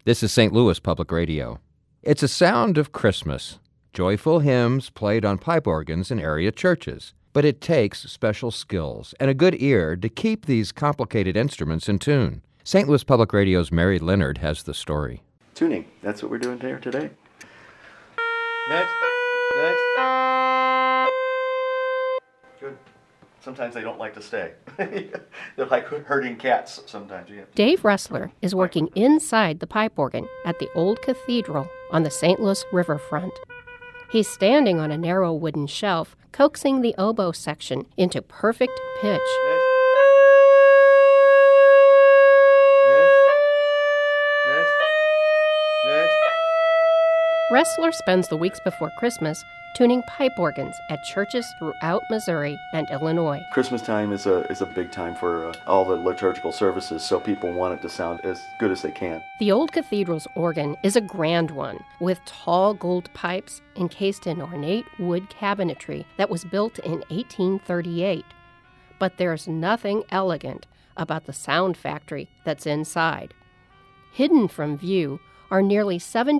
This is St. Louis Public Radio. It's a sound of Christmas, joyful hymns played on pipe organs in area churches. But it takes special skills and a good ear to keep these complicated instruments in tune. St. Louis Public Radio's Mary Leonard has the story. Tuning, that's what we're doing here today. Next. Good. Sometimes they don't like to stay. They're like herding cats sometimes. Dave Ressler is working inside the pipe organ at the Old Cathedral on the St. Louis riverfront. He's standing on a narrow wooden shelf, coaxing the oboe section into perfect pitch. Next. Ressler spends the weeks before Christmas tuning pipe organs at churches throughout Missouri and Illinois. Christmas time is a big time for all the liturgical services, so people want it to sound as good as they can. The Old Cathedral's organ is a grand one, with tall gold pipes encased in ornate wood cabinetry that was built in 1838. But there's nothing elegant about the sound factory that's inside. Hidden from view are nearly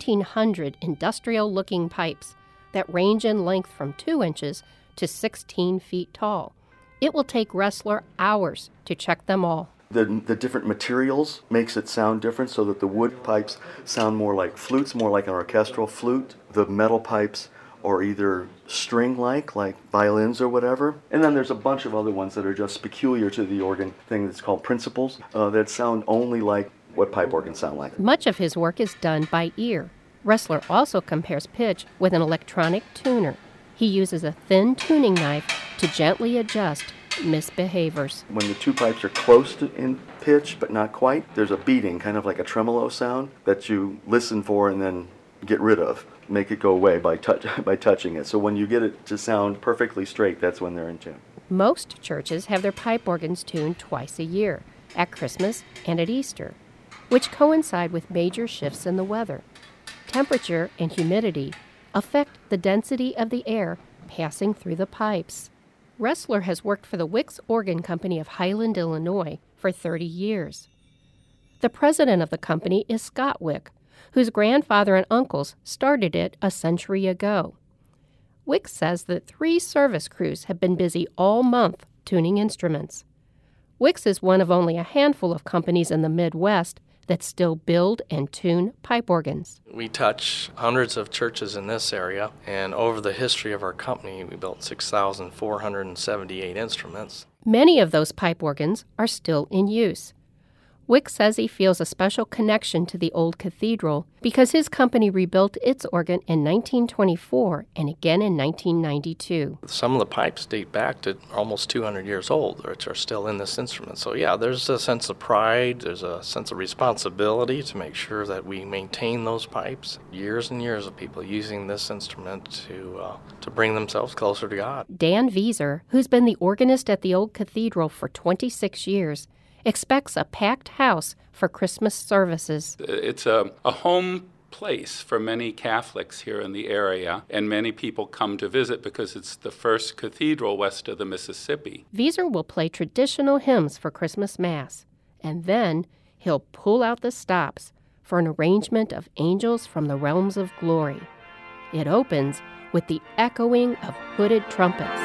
1,700 industrial-looking pipes that range in length from 2 inches to 16 feet tall. It will take Ressler hours to check them all. The different materials makes it sound different so that the wood pipes sound more like flutes, more like an orchestral flute. The metal pipes are either string-like violins or whatever. And then there's a bunch of other ones that are just peculiar to the organ thing that's called principals that sound only like what pipe organs sound like. Much of his work is done by ear. Ressler also compares pitch with an electronic tuner. He uses a thin tuning knife to gently adjust misbehaviors. When the two pipes are close in pitch but not quite, there's a beating, kind of like a tremolo sound, that you listen for and then get rid of. Make it go away by touching it. So when you get it to sound perfectly straight, that's when they're in tune. Most churches have their pipe organs tuned twice a year, at Christmas and at Easter, which coincide with major shifts in the weather. Temperature and humidity affect the density of the air passing through the pipes. Ressler has worked for the Wicks Organ Company of Highland, Illinois, for 30 years. The president of the company is Scott Wick, whose grandfather and uncles started it a century ago. Wick says that 3 service crews have been busy all month tuning instruments. Wicks is one of only a handful of companies in the Midwest that still build and tune pipe organs. We touch hundreds of churches in this area, and over the history of our company, we built 6,478 instruments. Many of those pipe organs are still in use. Wick says he feels a special connection to the Old Cathedral because his company rebuilt its organ in 1924 and again in 1992. Some of the pipes date back to almost 200 years old, which are still in this instrument. So yeah, there's a sense of pride, there's a sense of responsibility to make sure that we maintain those pipes. Years and years of people using this instrument to bring themselves closer to God. Dan Vieser, who's been the organist at the Old Cathedral for 26 years, expects a packed house for Christmas services. It's a home place for many Catholics here in the area, and many people come to visit because it's the first cathedral west of the Mississippi. Vieser will play traditional hymns for Christmas Mass, and then he'll pull out the stops for an arrangement of Angels from the Realms of Glory. It opens with the echoing of hooded trumpets.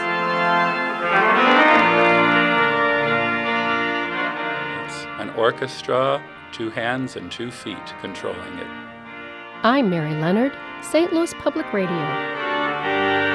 An orchestra, 2 hands and 2 feet controlling it. I'm Mary Leonard, St. Louis Public Radio.